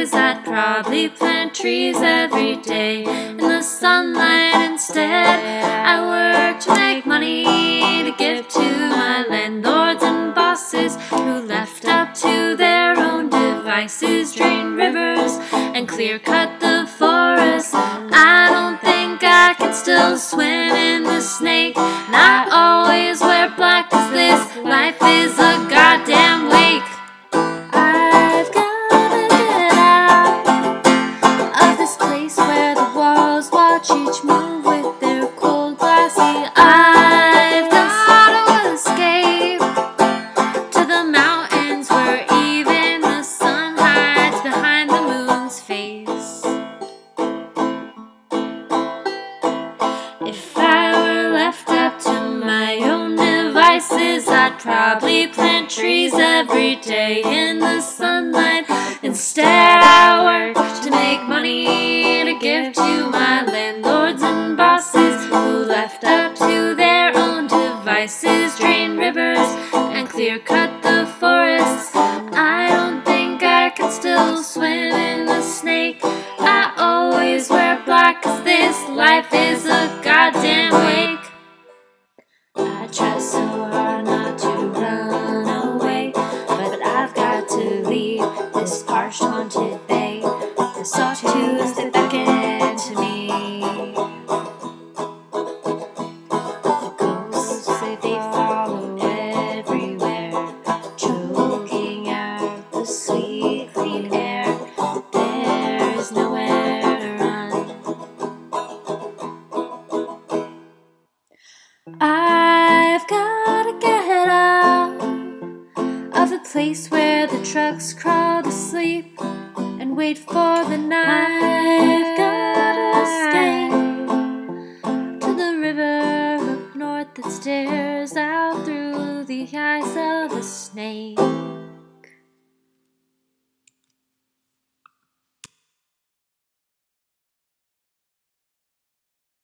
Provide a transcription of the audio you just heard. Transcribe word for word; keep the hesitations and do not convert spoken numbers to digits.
devices, I'd probably plant trees every day in the sunlight instead. I work to make money to give to my landlords and bosses who left up to their own devices, drain rivers and clear cut the forest. I don't think I can still swim in the Snake, and I always wear black 'cause this life is a goddamn wake. I've gotta get out of this place where the walls watch each move with their cold glassy eyes. I've gotta escape to the mountains where even the sun hides behind the moon's face. If I were left up to my own devices, I'd probably plant trees every day in the sunlight. Instead, I work to make money to give to my landlords and bosses who left up to their own devices, drain rivers and clear cut the forests. I don't think I can still swim in the Snake. I always wear black 'cause this life is a goddamn wake. I try so hard not to run away, but I've got to leave this parched, haunted bay. The sawtooths that beckon to me, the ghosts that they follow everywhere, choking out the sweet, clean air. There's nowhere to run. I've gotta get out of the place where the trucks crawl to sleep and wait for the night. I've gotta escape to the river up north that stares out through the eyes of a snake.